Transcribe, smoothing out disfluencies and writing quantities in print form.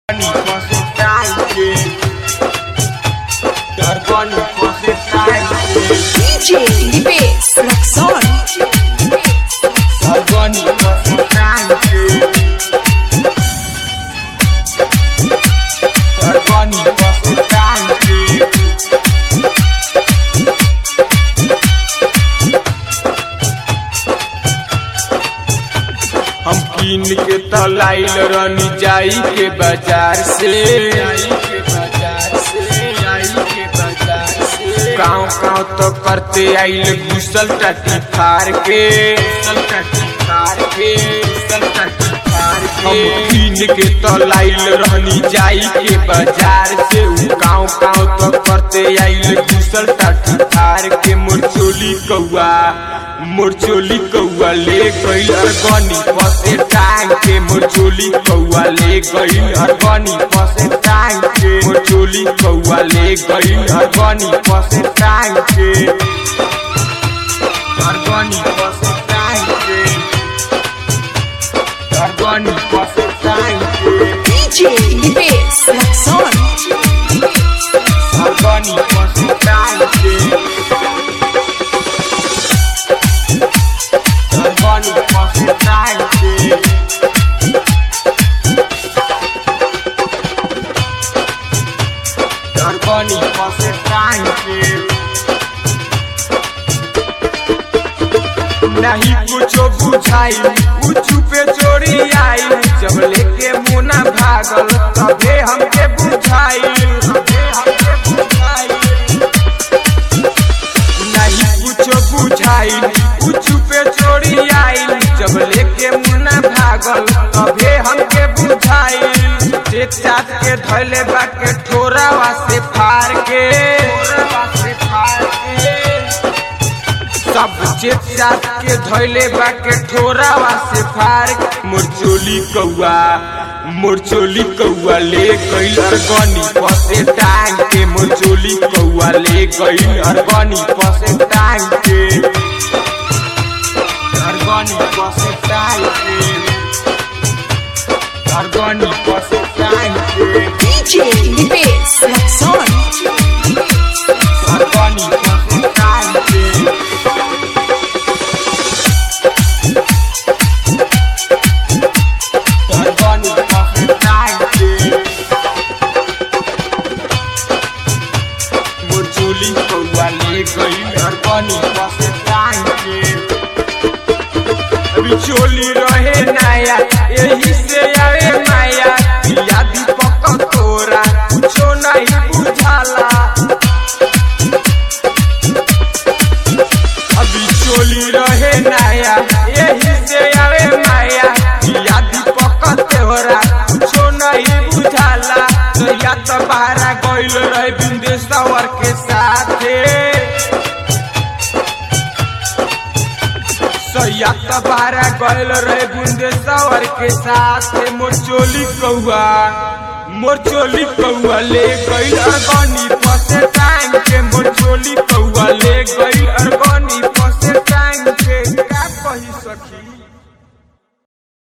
DJ Libes Roxon. हम कीन के तलाइल रनी जाई के बाजार से गाँव तो करते आइल घुसल टटी फार के हम कीन के तलाइल रहनी जाई के बाजार से गाँव तो करते आइल घुसल टटी फार के मुरचोली कौआ ले गई अरगनी पसे टांग के मुरचोली कौआ ले गई अरगनी पसे टांग के मुरचोली कौआ ले गई अरगनी पसे टांग के अरगनी पसे टांग के अरगनी पसे टांग के DJ Libes Roxon. अरगनी पसे टांग के नहीं कुछो बुझाई चुपे चोरी आई जब लेके मुना भागल तबे हमके बुझाई नहीं कुछो बुझाई चुपे चोरी आई जब लेके मुना भागल तबे हमके बुझाई चाट के धैले बाके ठोरावा से फार के सब चाट के धैले बाके ठोरावा से फार मुरचोली कौआ ले गई अरगनी पसे टांग के मुरचोली कौआ ले गई अरगनी पसे टांग के अरगनी पसे टांग के अरगनी पसे टांग के DJ Libes Roxon. अरगनी पसे टांग के मुरचोली कौआ ले गई अरगनी पसे टांग के अभी चोली रहे नया यही से आवे माया दिया दीपक तोरा कुछो नहीं बुझाला अभी चोली रहे नया यही से आवे माया दिया दीपक तोरा कुछो नहीं बुझाला या तो बाहरा गइल रहे बिंदेश्वर के साथे सैया तो बाहरा गइल रहे बिंदेश्वर के साथे मुरचोली कौआ ले गइल अरगनी पसे टांग के मुरचोली कौआ ले गइल अरगनी